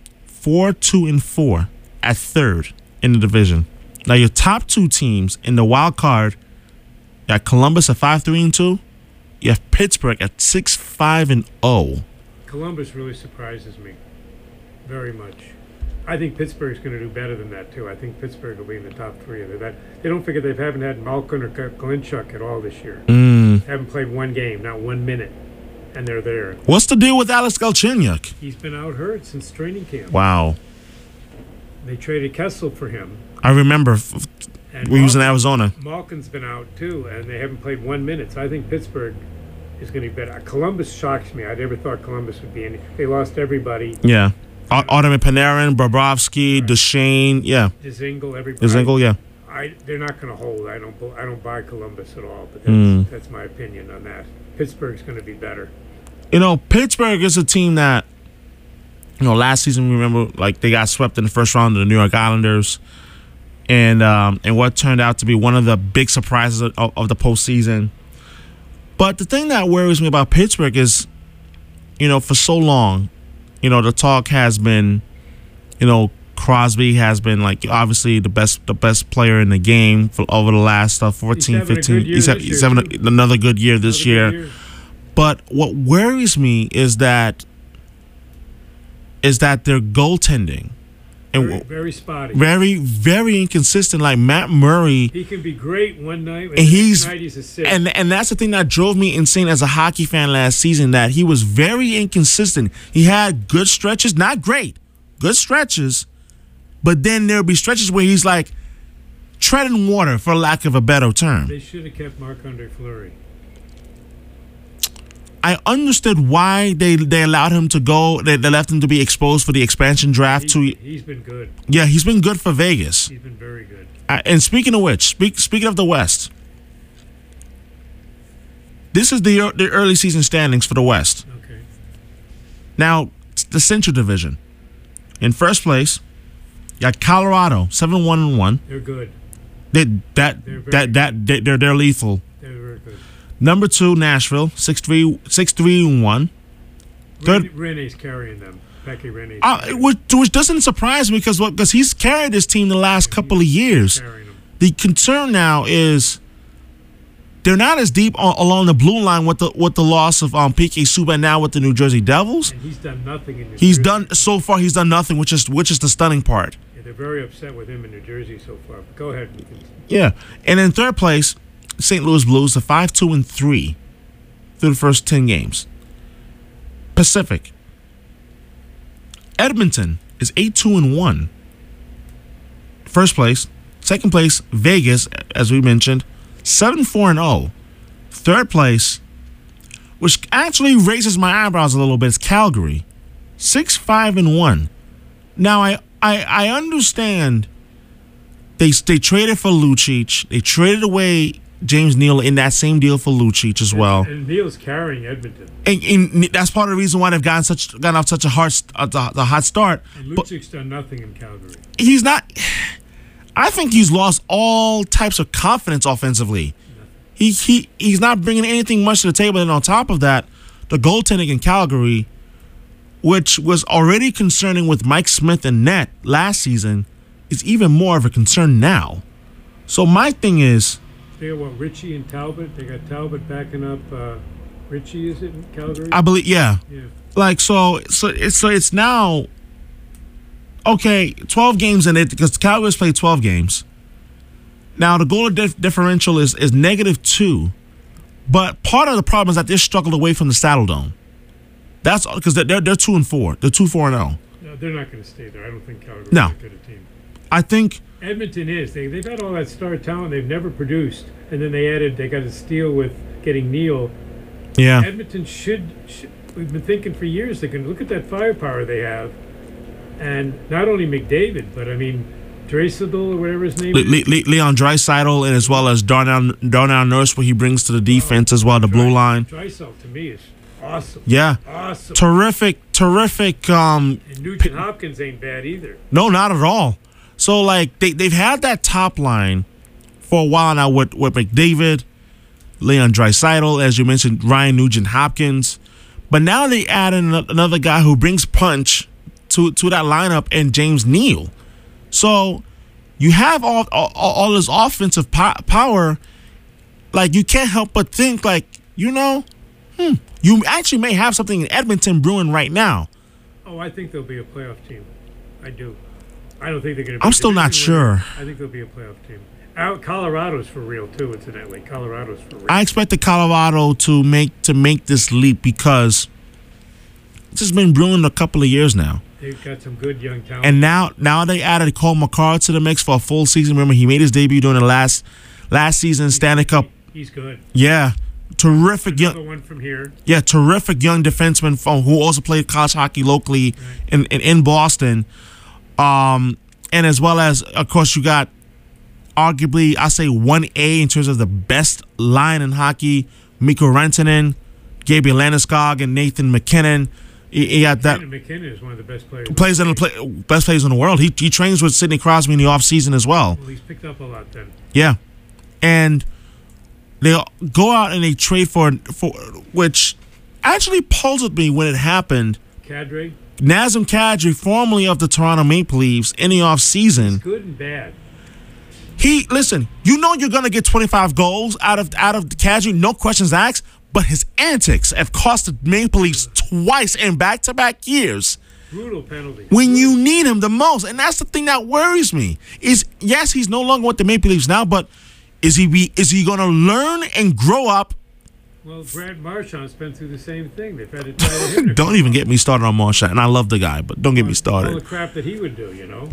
4-2-4 at third in the division. Now your top two teams in the wild card, you got Columbus at 5-3-2. You have Pittsburgh at 6-5-0. Columbus really surprises me very much. I think Pittsburgh's going to do better than that too. I think Pittsburgh will be in the top three of that. They don't figure they haven't had Malkin or Glinchuk at all this year. Haven't played one game, not 1 minute, and they're there. What's the deal with Alex Galchenyuk? He's been out hurt since training camp. Wow. They traded Kessel for him. I remember And we was in Arizona. Malkin's been out too, and they haven't played 1 minute. So I think Pittsburgh is going to be better. Columbus shocks me. I never thought Columbus would be in. They lost everybody. Yeah. Artemi Panarin, Bobrovsky, Duchesne, yeah. Dzingel, everybody. Dzingel, yeah. They're not going to hold. I don't buy Columbus at all. But that's my opinion on that. Pittsburgh's going to be better. Pittsburgh is a team that, last season, remember, like, they got swept in the first round of the New York Islanders. And what turned out to be one of the big surprises of the postseason. But the thing that worries me about Pittsburgh is, for so long, the talk has been, Crosby has been, like, obviously the best player in the game for over the last 14, 15. He's having another good year this year. But what worries me is that their goaltending. And very spotty. Very, very inconsistent. Like Matt Murray. He can be great one night, and he's next night he's a six. And that's the thing that drove me insane as a hockey fan last season, that he was very inconsistent. He had good stretches, not great, good stretches, but then there'll be stretches where he's like treading water, for lack of a better term. They should have kept Marc-Andre Fleury. I understood why they allowed him to go. They left him to be exposed for the expansion draft. He's been good. Yeah, he's been good for Vegas. He's been very good. And speaking of which, speaking of the West, this is the early season standings for the West. Okay. Now, the Central Division. In first place, you got Colorado, 7-1-1. They're good. They're lethal. They're very good. Number 2, Nashville, 6-3-1. Rene's carrying them. Becky Rene. Which doesn't surprise me because he's carried this team the last couple of years. The concern now is they're not as deep along the blue line with the loss of PK Subban now with the New Jersey Devils. And he's done nothing in New Jersey. So far he's done nothing, which is the stunning part. Yeah, they're very upset with him in New Jersey so far. But go ahead. Yeah, and in third place, St. Louis Blues are 5-2-3 through the first 10 games. Pacific. Edmonton is 8-2-1. First place. Second place, Vegas, as we mentioned, 7-4-0. Third place, which actually raises my eyebrows a little bit, is Calgary, 6-5-1. Now I understand they traded for Lucic. They traded away James Neal in that same deal for Lucic as well. And Neal's carrying Edmonton. And that's part of the reason why they've gotten off such a hot start. And Lucic's done nothing in Calgary. He's not. I think he's lost all types of confidence offensively. He's not bringing anything much to the table. And on top of that, the goaltending in Calgary, which was already concerning with Mike Smith and net last season, is even more of a concern now. So my thing is, They got Richie and Talbot. They got Talbot backing up Richie. Is it in Calgary? I believe, yeah. Yeah. Like so it's now okay. 12 games in it because Calgary's played 12 games. Now the goal differential is -2, but part of the problem is that they struggled away from the Saddle Dome. That's because they're 2-4. They're 2-4-0. No, they're not going to stay there. I don't think Calgary's No. that good a team. I think Edmonton is. They've had all that star talent they've never produced, and then they got a steal with getting Neal. yeah. Edmonton should. We've been thinking for years they can look at that firepower they have, and not only McDavid, but I mean Draisaitl or whatever his name is. Leon Draisaitl and as well as Darnell Nurse, what he brings to the defense as well, the blue line. Draisaitl to me is awesome. Yeah. Awesome. Terrific. And Nugent Hopkins ain't bad either. No, not at all. So like they've had that top line for a while now with McDavid, Leon Draisaitl, as you mentioned, Ryan Nugent Hopkins, but now they add in another guy who brings punch to that lineup, and James Neal. So you have all this offensive power. Like you can't help but think like you actually may have something in Edmonton brewing right now. Oh, I think they'll be a playoff team. I do. I don't think they're going to be. I'm still not sure. I think they'll be a playoff team. Colorado's for real too, incidentally. Colorado's for real. I expected Colorado to make this leap because this has been brewing a couple of years now. They've got some good young talent. And now they added Cole McCarr to the mix for a full season. Remember, he made his debut during the last season Stanley Cup. He's good. Yeah. Terrific Another one from here. Yeah, terrific young defenseman who also played college hockey locally in Boston. And as well as, of course, you got arguably, I say 1A in terms of the best line in hockey, Mikko Rantanen, Gabriel Landeskog, and Nathan McKinnon. He got that. McKinnon is one of the best players. Best players in the world. He trains with Sidney Crosby in the offseason as well. Well, he's picked up a lot then. Yeah. And they go out and they trade for which actually puzzled me when it happened. Kadri? Nazem Kadri, formerly of the Toronto Maple Leafs, in the offseason. He's good and bad. Listen, you know you're going to get 25 goals out of Kadri, no questions asked, but his antics have cost the Maple Leafs twice in back-to-back years. Brutal penalty. When you need him the most. And that's the thing that worries me. Yes, he's no longer with the Maple Leafs now, but is he going to learn and grow up? Well, Brad Marchand's been through the same thing. They've had to try to hit him. Don't even get me started on Marchand. And I love the guy, but don't get me started. All the crap that he would do, you know.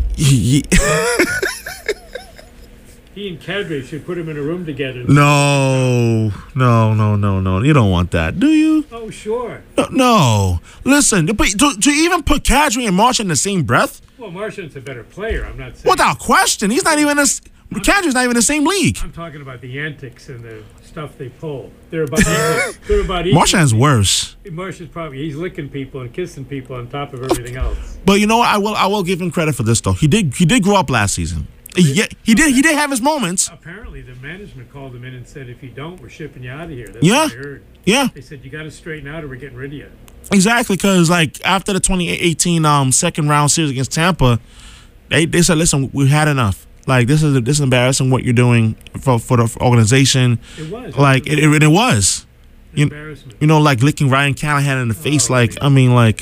He and Kadri should put him in a room together. No. You don't want that, do you? Oh, sure. No. Listen, but to even put Kadri and Marchand in the same breath? Well, Marchand's a better player. I'm not saying. Without question. He's not even Kadri's not even in the same league. I'm talking about the antics and the stuff they pull. They're about equal. They're about equal. Marchand's worse. Marchand's he's licking people and kissing people on top of everything else. But you know what? I will give him credit for this though. He did grow up last season. Yeah, he did have his moments. Apparently, the management called him in and said, "If you don't, we're shipping you out of here." That's Yeah. what I heard. Yeah. They said you got to straighten out, or we're getting rid of you. Exactly, because like after the 2018 second round series against Tampa, they said, "Listen, we've had enough. Like this is embarrassing what you're doing for the organization." It was. Like it was. Embarrassment. You know, like licking Ryan Callahan in the face. Like I mean, like.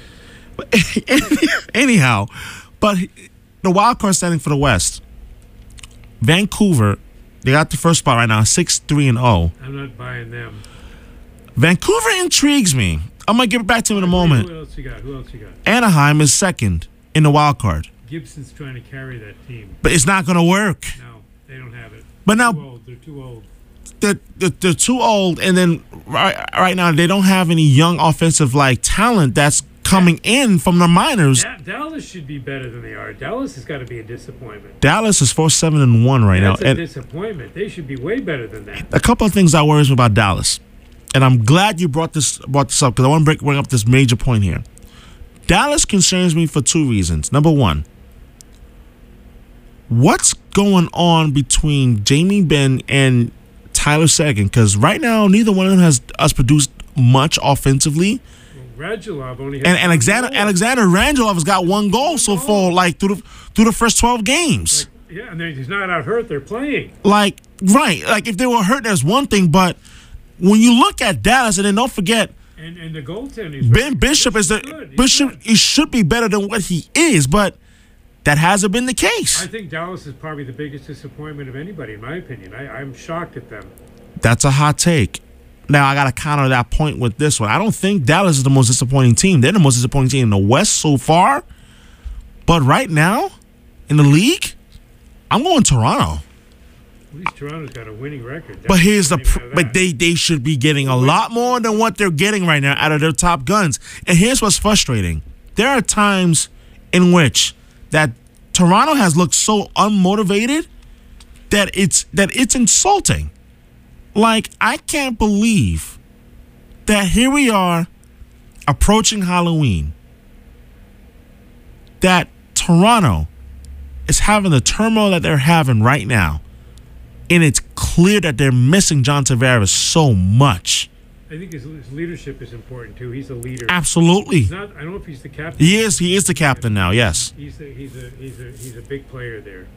Anyhow, but the wild card standing for the West. Vancouver, they got the first spot right now, 6-3-0. I'm not buying them. Vancouver intrigues me. I'm gonna give it back to him in a moment. Who else you got? Anaheim is second in the wild card. Gibson's trying to carry that team. But it's not gonna work. No, they don't have it. But now They're too old. They're too old, and then right now they don't have any young offensive like talent that's coming in from the minors. Dallas should be better than they are. Dallas has got to be a disappointment. Dallas is 4-7-1 right now. That's a disappointment. They should be way better than that. A couple of things that worries me about Dallas, and I'm glad you brought this up because I want to bring up this major point here. Dallas concerns me for two reasons. Number one, what's going on between Jamie Benn and Tyler Seguin? Because right now, neither one of them has us produced much offensively. Radulov only And Alexander Radulov has got one goal so far, like through the first 12 games. Yeah, and he's not out hurt. They're playing. Like, right. Like, if they were hurt, that's one thing. But when you look at Dallas, and then don't forget, And the goaltending. Ben Bishop is Bishop. He should be better than what he is, but that hasn't been the case. I think Dallas is probably the biggest disappointment of anybody, in my opinion. I'm shocked at them. That's a hot take. Now, I got to counter that point with this one. I don't think Dallas is the most disappointing team. They're the most disappointing team in the West so far. But right now, in the league, I'm going Toronto. At least Toronto's got a winning record. But here's but they should be getting a lot more than what they're getting right now out of their top guns. And here's what's frustrating. There are times in which that Toronto has looked so unmotivated that it's insulting. Like, I can't believe that here we are approaching Halloween, that Toronto is having the turmoil that they're having right now, and it's clear that they're missing John Tavares so much. I think his leadership is important too. He's a leader. Absolutely. I don't know if he's the captain. He is the captain now. Yes. He's a big player there.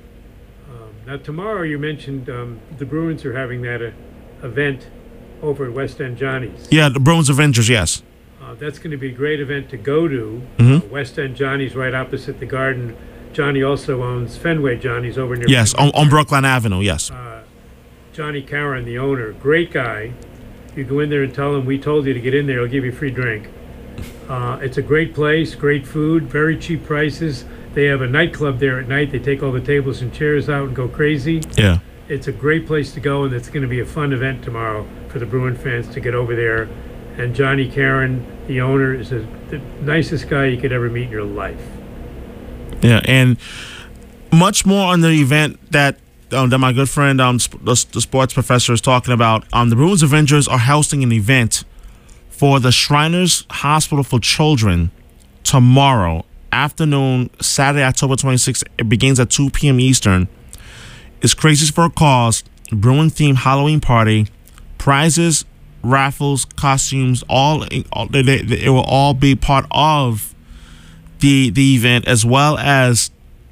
Now tomorrow, you mentioned the Bruins are having that event over at West End Johnny's. Yeah, the Bruins Avengers. Yes. That's going to be a great event to go to. West End Johnny's right opposite the Garden. Johnny also owns Fenway Johnny's over near. Yes, on Brooklyn Avenue. Yes. Johnny Caron, the owner, great guy. You go in there and tell him we told you to get in there. He'll give you a free drink. It's a great place, great food, very cheap prices. They have a nightclub there at night. They take all the tables and chairs out and go crazy. Yeah. It's a great place to go, and it's going to be a fun event tomorrow for the Bruin fans to get over there. And Johnny Caron, the owner, is the nicest guy you could ever meet in your life. Yeah, and much more on the event that my good friend, the sports professor, is talking about. The Bruins Avengers are hosting an event for the Shriners Hospital for Children tomorrow afternoon, Saturday, October 26th. It begins at 2 p.m. Eastern. It's Crazies for a Cause, Bruin-themed Halloween party, prizes, raffles, costumes, it will all be part of the event, as well as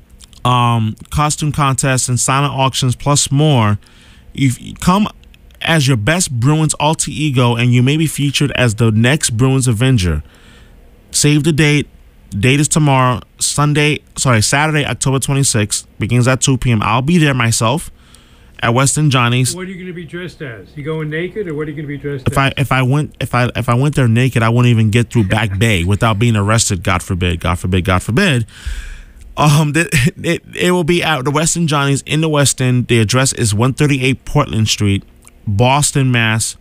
costume contests and silent auctions, plus more. You come as your best Bruins alter ego, and you may be featured as the next Bruins Avenger. Save the date. Date is tomorrow, Saturday, October 26th. Begins at 2 p.m. I'll be there myself at West End Johnny's. What are you going to be dressed as? You going naked, or what are you going to be dressed as? If I went there naked, I wouldn't even get through Back Bay without being arrested. God forbid. God forbid. God forbid. It will be at the West End Johnny's in the West End. The address is 138 Portland Street, Boston, Mass.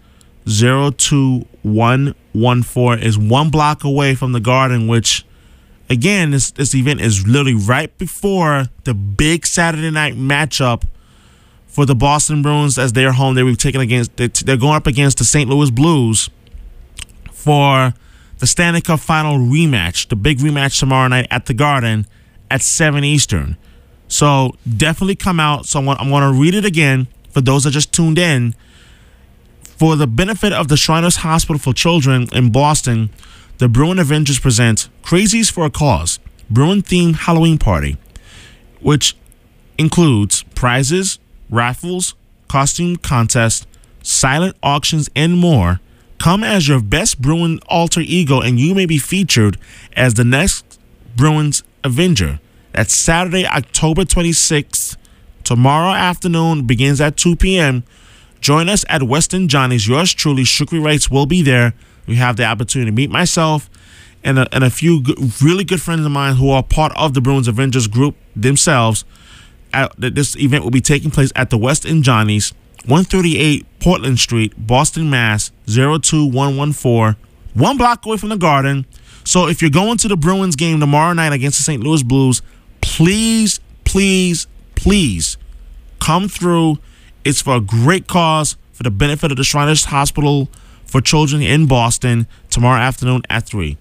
02114 is 1 block away from the Garden, which, again, this event is literally right before the big Saturday night matchup for the Boston Bruins as they're home. They're going up against the St. Louis Blues for the Stanley Cup Final rematch, the big rematch tomorrow night at the Garden at 7 Eastern. So definitely come out. So I'm going to read it again for those that just tuned in. For the benefit of the Shriners Hospital for Children in Boston, the Bruin Avengers present Crazies for a Cause, Bruin-themed Halloween party, which includes prizes, raffles, costume contests, silent auctions, and more. Come as your best Bruin alter ego, and you may be featured as the next Bruins Avenger. That's Saturday, October 26th. Tomorrow afternoon begins at 2 p.m. Join us at West End Johnny's. Yours truly, Shukri Wrights, will be there. We have the opportunity to meet myself and a few really good friends of mine who are part of the Bruins Avengers group themselves. This event will be taking place at the West End Johnny's, 138 Portland Street, Boston, Mass. 02114, 1 block away from the Garden. So if you're going to the Bruins game tomorrow night against the St. Louis Blues, please, please, please come through. It's for a great cause, for the benefit of the Shriners Hospital for Children in Boston, tomorrow afternoon at 3.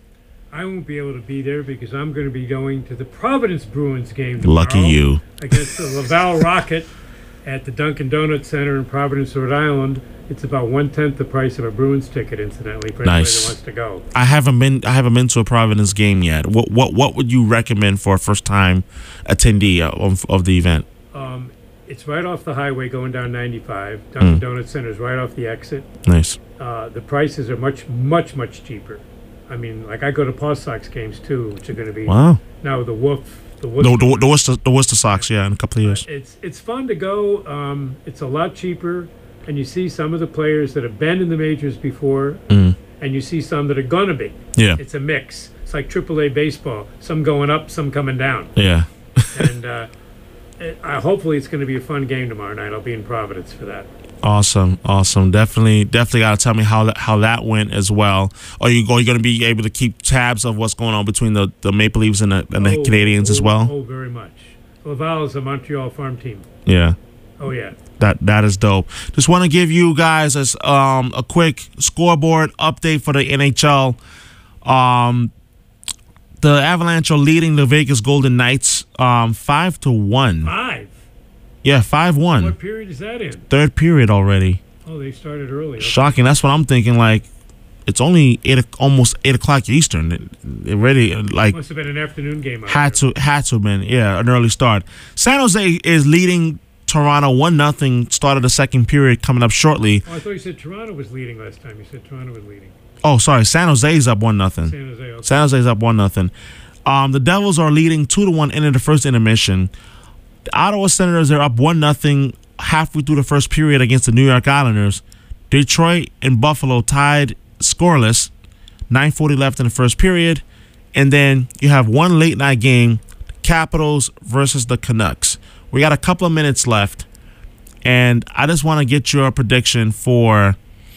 I won't be able to be there because I'm going to be going to the Providence Bruins game tomorrow. Lucky you. Against the Laval Rocket at the Dunkin' Donuts Center in Providence, Rhode Island. It's about 1/10 the price of a Bruins ticket, incidentally, for anybody Nice. that wants to go. I haven't been to a Providence game yet. What would you recommend for a first time attendee of the event? It's right off the highway going down 95. Dunkin' Donuts Center is right off the exit. Nice. The prices are much cheaper. I mean, like I go to Paw Sox games too, which are going to be Wow. now the Wolf. The Worcester Sox, yeah, in a couple of years. It's fun to go. It's a lot cheaper, and you see some of the players that have been in the majors before, and you see some that are gonna be. Yeah. It's a mix. It's like AAA baseball. Some going up, some coming down. Yeah. And hopefully it's going to be a fun game tomorrow night. I'll be in Providence for that. Awesome. Definitely got to tell me how that went as well. Are you going to be able to keep tabs of what's going on between the Maple Leafs and the Canadians as well? Oh, very much. Laval is a Montreal farm team. Yeah. Oh, yeah. That is dope. Just want to give you guys a quick scoreboard update for the NHL. The Avalanche are leading the Vegas Golden Knights 5-1. 5? Yeah, 5-1. What period is that in? Third period already. Oh, they started early. Okay. Shocking. That's what I'm thinking. Like, it's only almost 8 o'clock Eastern. It really Must have been an afternoon game. Had to have been, yeah, an early start. San Jose is leading Toronto 1-0. Start of the second period coming up shortly. Oh, I thought you said Toronto was leading last time. You said Toronto was leading. Oh, sorry. San Jose's up 1-0. San Jose. Okay. San Jose's up 1-0. The Devils are leading 2-1 into the first intermission. The Ottawa Senators are up 1-0 halfway through the first period against the New York Islanders. Detroit and Buffalo tied scoreless. 9:40 left in the first period. And then you have one late night game, Capitals versus the Canucks. We got a couple of minutes left. And I just want to get your prediction for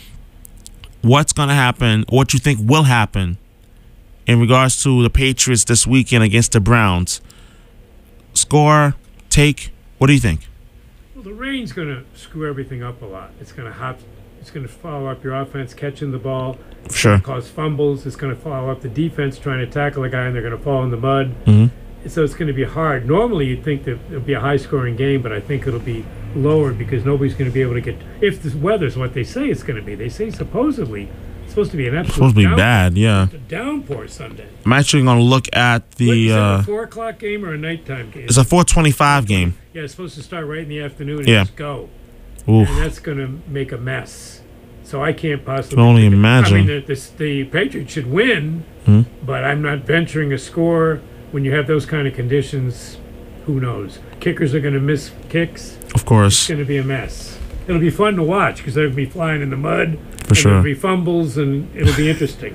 what's going to happen, what you think will happen in regards to the Patriots this weekend against the Browns. Score, take, what do you think? Well, the rain's going to screw everything up a lot. It's going to It's going to follow up your offense catching the ball. It's Sure. going to cause fumbles. It's going to follow up the defense trying to tackle a guy, and they're going to fall in the mud. So it's going to be hard. Normally, you'd think that it'll be a high-scoring game, but I think it'll be lower because nobody's going to be able to get. If the weather's what they say it's going to be, they say supposedly it's supposed to be an absolute. It's supposed to be bad, yeah. Downpour Sunday. I'm actually going to look at Is that the. a 4 o'clock game or a nighttime game? It's a 4:25 game. Yeah, it's supposed to start right in the afternoon and Yeah. just go. Oof. And that's going to make a mess. So I can't possibly. Can only predict it. imagine. I mean, the Patriots should win, but I'm not venturing a score when you have those kind of conditions. Who knows? Kickers are going to miss kicks. Of It's course. going to be a mess. It'll be fun to watch because they'll be flying in the mud. For sure. There'll be fumbles, and it'll be interesting.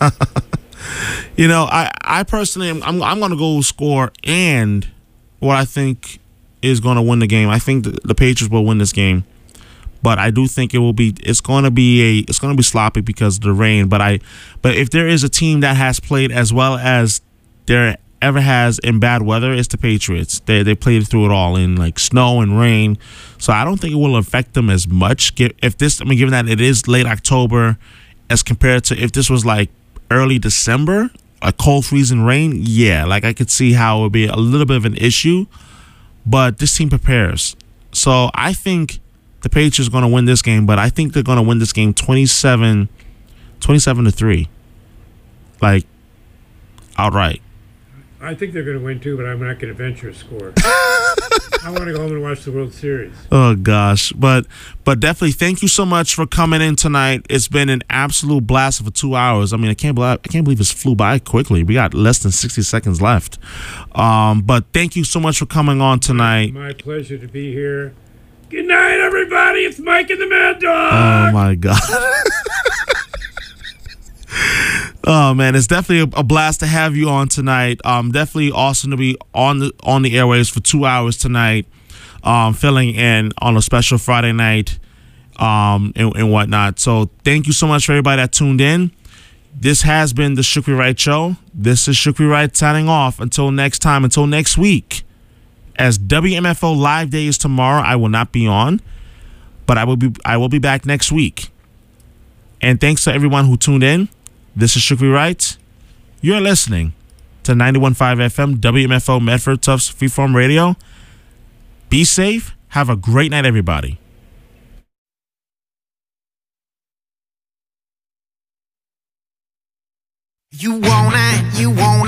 You know, I personally, I'm going to go score and what I think is going to win the game. I think the Patriots will win this game, but I do think it's going to be sloppy because of the rain. But if there is a team that has played as well as there ever has in bad weather, it's the Patriots. They played through it all in like snow and rain, so I don't think it will affect them as much. Given that it is late October, as compared to if this was like early December, a cold freezing rain, yeah, like I could see how it would be a little bit of an issue. But this team prepares, so I think the Patriots are going to win this game. But I think they're going to win this game 27-3, like outright. I think they're going to win too, but I'm not going to venture a score. I want to go home and watch the World Series. Oh gosh, but definitely thank you so much for coming in tonight. It's been an absolute blast for 2 hours. I mean, I can't believe it's flew by quickly. We got less than 60 seconds left. But thank you so much for coming on tonight. My pleasure to be here. Good night, everybody. It's Mike and the Mad Dog. Oh my God. Oh man, it's definitely a blast to have you on tonight. Definitely awesome to be on the airwaves for 2 hours tonight, filling in on a special Friday night, and whatnot. So thank you so much for everybody that tuned in. This has been the Shukri Wright Show. This is Shukri Wright signing off. Until next time, until next week. As WMFO Live Day is tomorrow, I will not be on, but I will be back next week. And thanks to everyone who tuned in. This is Shukri Wright. You're listening to 91.5 FM, WMFO Medford Tufts Freeform Radio. Be safe. Have a great night, everybody. You wanna